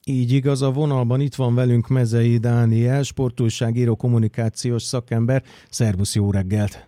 Így igaz, a vonalban itt van velünk Mezei Dániel, sportújságíró, kommunikációs szakember. Szervusz, jó reggelt!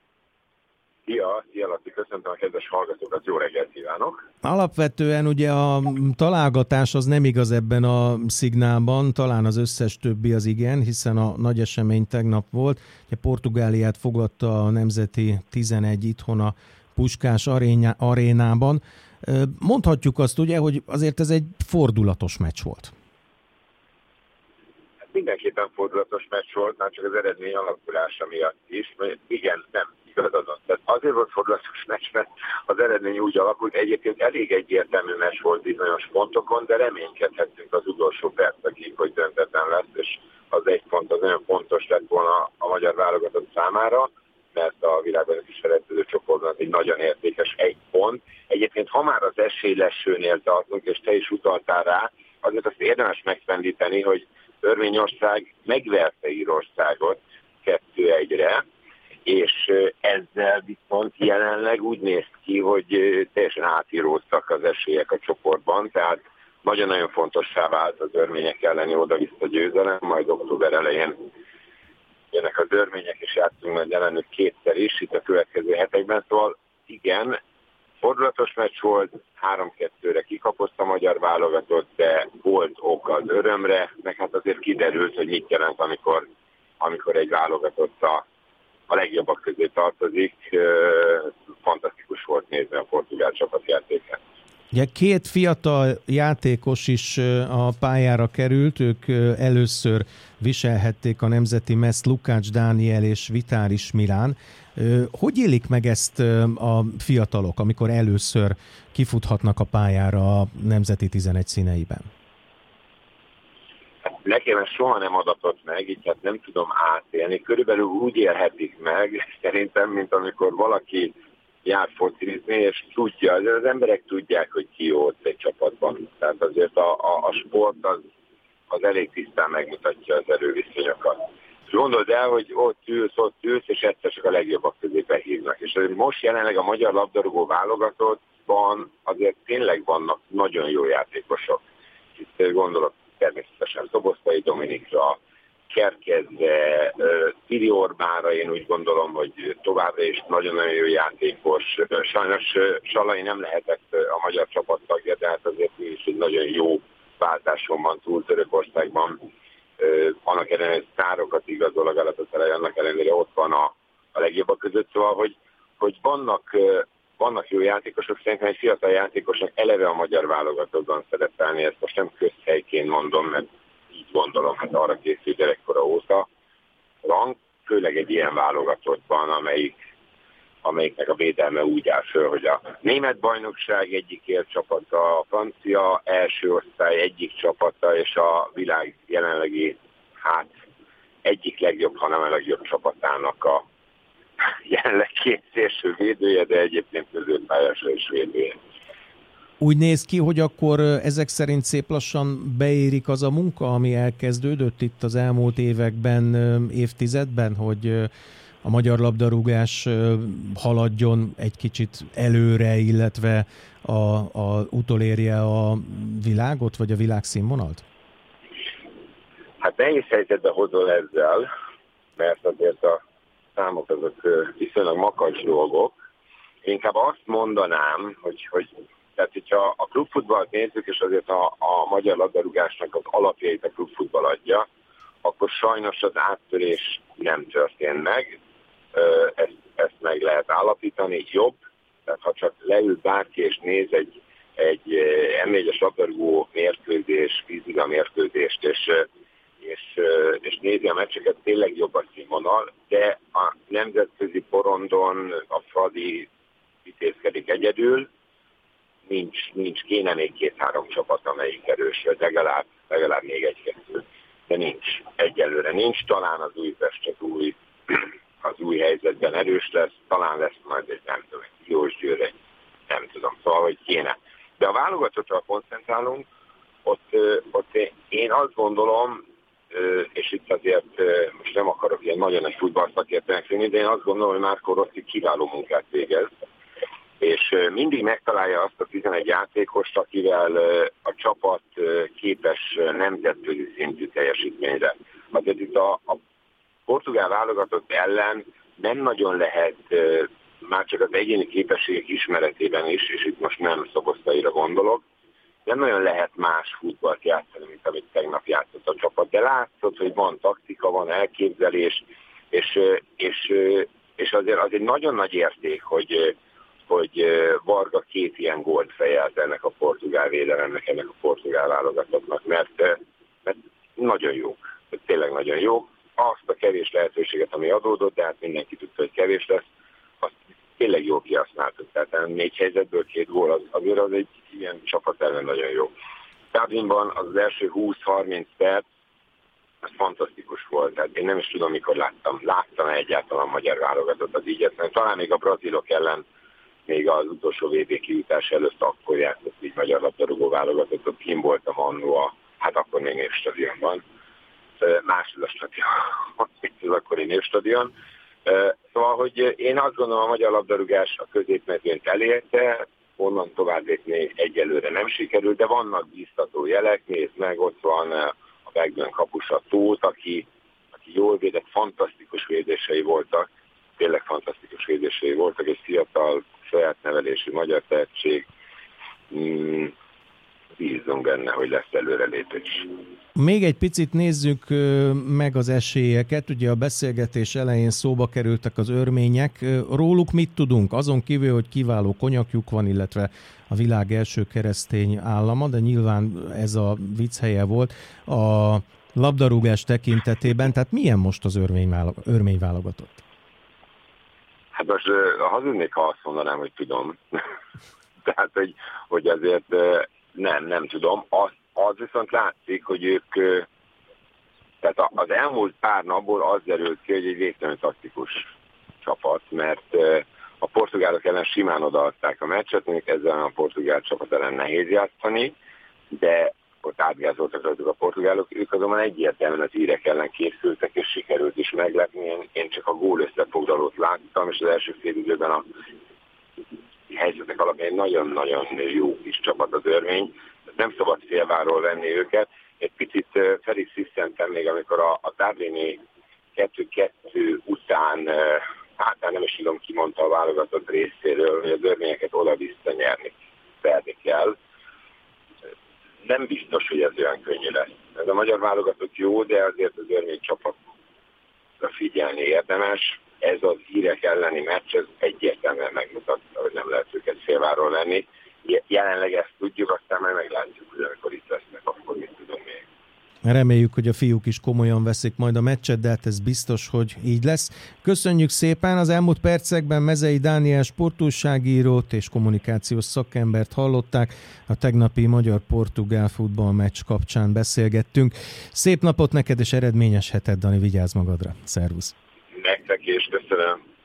Szia Laci, köszöntöm a kedves hallgatókat, jó reggelt kívánok! Alapvetően ugye a találgatás az nem igaz ebben a szignálban, talán az összes többi az igen, hiszen a nagy esemény tegnap volt. Ugye Portugáliát fogadta a Nemzeti 11 itthon a Puskás arénában. Mondhatjuk azt ugye, hogy azért ez egy fordulatos meccs volt. Mindenképpen fordulatos meccs volt, már csak az eredmény alakulása miatt is. Igen, nem igazadon. Tehát azért volt fordulatos meccs, mert az eredmény úgy alakult. Egyébként elég egyértelmű meccs volt bizonyos pontokon, de reménykedhettünk az utolsó percekig, hogy döntetlen lesz, és az egy pont az nagyon fontos lett volna a magyar válogatott számára, mert a világban is selejtező csoportban egy nagyon értékes egy pont. Egyébként, ha már az esélylesőnél tartunk, és te is utaltál rá, azért azt érdemes megfendíteni, hogy Örményország megverte Írországot 2-1-re, és ezzel viszont jelenleg úgy néz ki, hogy teljesen átíróztak az esélyek a csoportban, tehát nagyon-nagyon fontossá vált az örmények elleni oda-vissza győzelem, majd október elején jönnek az örmények, és játszunk majd ellenük kétszer is itt a következő hetekben, szóval igen, fordulatos meccs volt, 3-2-re kikapott a magyar válogatott, de volt ok az örömre, meg hát azért kiderült, hogy mit jelent, amikor egy válogatott a legjobbak közé tartozik. Fantasztikus volt nézni a portugál csapatjátékát. Ugye két fiatal játékos is a pályára került, ők először viselhették a nemzeti mezt, Lukács Dániel és Vitáris Milán. Hogy élik meg ezt a fiatalok, amikor először kifuthatnak a pályára a nemzeti 11 színeiben? Nekem ez soha nem adatott meg, így hát nem tudom átélni. Körülbelül úgy élhetik meg, szerintem, mint amikor valaki jár focizni, és tudja, az emberek tudják, hogy ki jó ott egy csapatban. Tehát azért a sport az elég tisztán megmutatja az erőviszonyokat. És gondold el, hogy ott ülsz, és egyszer csak a legjobbak közé behívnak. És most jelenleg a magyar labdarúgó válogatottban azért tényleg vannak nagyon jó játékosok. Itt gondolok természetesen Szoboszlai Dominikra, Kerkezre, Tiri Orbánra, én úgy gondolom, hogy továbbra is nagyon-nagyon jó játékos. Sajnos Salai nem lehetett a magyar csapattagja, de hát azért ő is egy nagyon jó váltáson van túl Törökországban. Annak ellenére, hogy sztárokat igazol a Galatasaray, annak ellenére ott van a legjobbak között, szóval, hogy vannak jó játékosok, szerintem egy fiatal játékosnak eleve a magyar válogatottban szerepelni, ezt most nem közhelyként mondom, mert így gondolom, hát arra készül gyerekkora óta rang, főleg egy ilyen válogatottban, amelyiknek a védelme úgy áll föl, hogy a német bajnokság egyik élcsapata, a francia első osztály egyik csapata, és a világ jelenlegi egyik legjobb, hanem a legjobb csapatának a jelenleg két szélső védője, de egyébként középpályásra is védője. Úgy néz ki, hogy akkor ezek szerint szép lassan beérik az a munka, ami elkezdődött itt az elmúlt években, évtizedben, hogy a magyar labdarúgás haladjon egy kicsit előre, illetve utolérje a világot, vagy a világszínvonalt? Hát nehéz helyzetbe hozol ezzel, mert azért a számok azok viszonylag makacs dolgok. Én inkább azt mondanám, tehát, hogyha a klubfutballt nézzük, és azért a magyar labdarúgásnak az alapjait a klubfutball adja, akkor sajnos az áttörés nem történt meg. Ezt meg lehet állapítani. Jobb, tehát ha csak leül bárki és néz egy M4-es labdarúgó mérkőzés, vízliga mérkőzést, és nézi a meccseket, tényleg jobb a színvonal, de a nemzetközi porondon a Fradi vitézkedik egyedül, kéne még 2-3 csapat, amelyik erős, legalább még 1-2, de egyelőre nincs, talán az Újpest az új helyzetben erős lesz, talán lesz majd egy Diósgyőr, nem tudom, szóval, hogy kéne. De a válogatottra koncentrálunk, ott én azt gondolom, és itt azért most nem akarok ilyen nagyon egy futballszakértőnek lenni, de én azt gondolom, hogy Marco Rossi kiváló munkát végez, és mindig megtalálja azt a 11 játékost, akivel a csapat képes nemzetközi szintű teljesítményre. Azért itt a portugál válogatott ellen nem nagyon lehet, már csak az egyéni képességek ismeretében is, és itt most nem Szoboszlaira gondolok, nem nagyon lehet más futballt játszani, mint amit tegnap játszott a csapat. De látszott, hogy van taktika, van elképzelés, és azért egy nagyon nagy érték, hogy Varga 2 ilyen gólt fejelt ennek a portugál védelemnek, ennek a portugál válogatottnak, mert nagyon jók, tényleg nagyon jók. Azt a kevés lehetőséget, ami adódott, de hát mindenki tudta, hogy kevés lesz, azt tényleg jól kihasználtuk. Tehát 4 helyzetből 2 gól, azért az egy ilyen csapat ellen nagyon jó. Dublinban az első 20-30 perc, az fantasztikus volt. Tehát én nem is tudom, mikor láttam egyáltalán a magyar válogatott az így. Talán még a brazilok ellen, még az utolsó VB kijutás előtt akkor játszott így magyar labdarúgó válogatott, ott kim voltam annó, hát akkor még Névstadionban. Másod a stadion, az akkori Névstadion. Szóval, hogy én azt gondolom, a magyar labdarúgás a középmezőnyt elérte, onnan tovább lépni egyelőre nem sikerült, de vannak biztató jelek, nézd meg, ott van a Begdön kapusa Tóth, aki jól védett, fantasztikus védései voltak, tényleg fantasztikus védései voltak, egy fiatal, saját nevelésű magyar tehetség, bízunk benne, hogy lesz előrelépés. Még egy picit nézzük meg az esélyeket. Ugye a beszélgetés elején szóba kerültek az örmények. Róluk mit tudunk? Azon kívül, hogy kiváló konyakjuk van, illetve a világ első keresztény állama, de nyilván ez a vicc helye volt. A labdarúgás tekintetében, tehát milyen most az örmény válogatott? Hát most hazudnék, ha azt mondanám, hogy tudom. Tehát, hogy azért nem tudom. Az viszont látszik, hogy ők, tehát az elmúlt pár napból az derült ki, hogy egy végtelenül taktikus csapat, mert a portugálok ellen simán odaadták a meccset, mondjuk ezzel a portugál csapat ellen nehéz játszani, de ott átgázoltak rajtuk a portugálok, ők azonban egyértelműen az írek ellen készültek, és sikerült is meglepni. Én csak a gól összefoglalót láttam, és az első fél időben a helyzetek alapján egy nagyon-nagyon jó kis csapat az örmény. Nem szabad félváról venni őket. Egy picit fel is sziszentem még, amikor a Dublini 2-2 után, hát nem is tudom, ki mondta a válogatott részéről, hogy az örményeket oda-vissza verni kell. Nem biztos, hogy ez olyan könnyű lesz. Ez a magyar válogatott jó, de azért az örmény csapatra figyelni érdemes. Ez az írek elleni meccs, ez egyértelműen megmutatta, hogy nem lehet őket félváról venni. Jelenleg ezt tudjuk, aztán majd meglátjuk, hogy amikor itt lesznek, akkor mit tudunk még. Reméljük, hogy a fiúk is komolyan veszik majd a meccset, de hát ez biztos, hogy így lesz. Köszönjük szépen! Az elmúlt percekben Mezei Dániel sportújságírót és kommunikációs szakembert hallották. A tegnapi magyar-portugál futballmeccs kapcsán beszélgettünk. Szép napot neked és eredményes heted, Dani, vigyázz magadra! Szervusz! Nektek is, köszönöm!